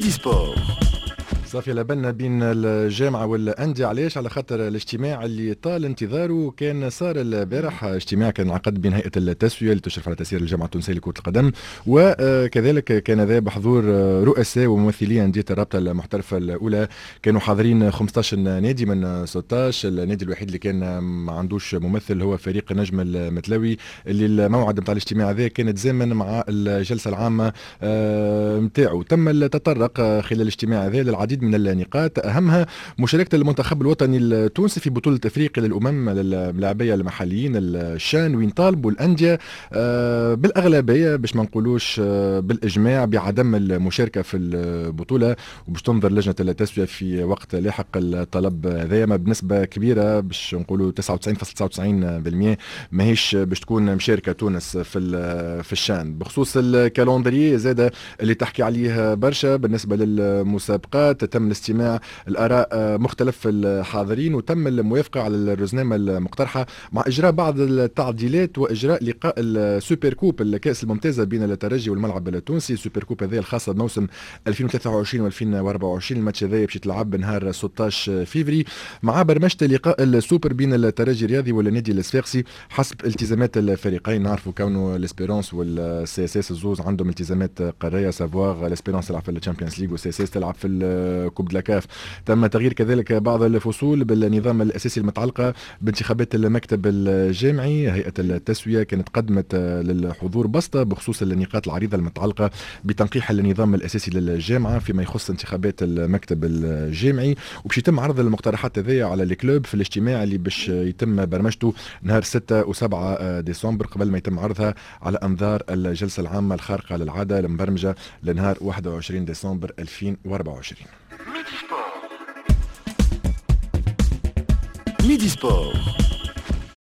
ميدي سبور. صافي لبنا بين الجامعة والأندية. علاش؟ على خاطر الاجتماع اللي طال انتظاره كان صار البارح. اجتماع كان انعقد بين هيئة التسوية اللي تشرف على تسيير الجامعة التونسية لكرة القدم، وكذلك كان ذا بحضور رؤساء وممثلي أندية الرابطة المحترفة الأولى. كانوا حاضرين 15 نادي من 16. النادي الوحيد اللي كان ما عندوش ممثل هو فريق نجم المتلوي، اللي الموعد نتاع الاجتماع هذا كان تزامن مع الجلسة العامة نتاعو. تم التطرق خلال الاجتماع هذا للعديد من النقاط، أهمها مشاركة المنتخب الوطني التونسي في بطولة أفريقيا للأمم اللاعبية المحليين الشان، وين طالبوا الأندية بالأغلبية باش ما نقولوش بالإجماع بعدم المشاركة في البطولة، وباش تنظر لجنة التسوية في وقت لاحق الطلب هذايا بنسبة كبيرة باش نقولوا 99.99% ماهيش باش تكون مشاركة تونس في الشان. بخصوص الكالندري زاد اللي تحكي عليه برشا بالنسبة للمسابقات، تم الاستماع الآراء مختلف الحاضرين، وتم الموافقة على الرزنامة المقترحة مع إجراء بعض التعديلات وإجراء لقاء السوبر كوب الكأس الممتازة بين الترجي والملعب التونسي. السوبر كوب هذه الخاصة بموسم 2023 و2024. الماتش هذا باش يتلعب نهار 16 فيفري مع برمجة لقاء السوبر بين الترجي الرياضي والنادي الصفاقسي حسب التزامات الفريقين. نعرفوا كونه الاسبيرونس والسي اس اس الزوز عندهم التزامات قارية، سافواغ الاسبيرونس تلعب في الشامبيونز ليج والسي اس اس تلعب في كوب دلاكاف. تم تغيير كذلك بعض الفصول بالنظام الأساسي المتعلقة بانتخابات المكتب الجامعي. هيئة التسوية كانت قدمت للحضور بسطة بخصوص النقاط العريضة المتعلقة بتنقيح النظام الأساسي للجامعة فيما يخص انتخابات المكتب الجامعي، وباش يتم عرض المقترحات هذه على الكلوب في الاجتماع اللي باش يتم برمجته نهار 6 و7 ديسمبر قبل ما يتم عرضها على أنظار الجلسة العامة الخارقة للعادة المبرمجة لنهار 21 ديسمبر 2024. ميدي سبور.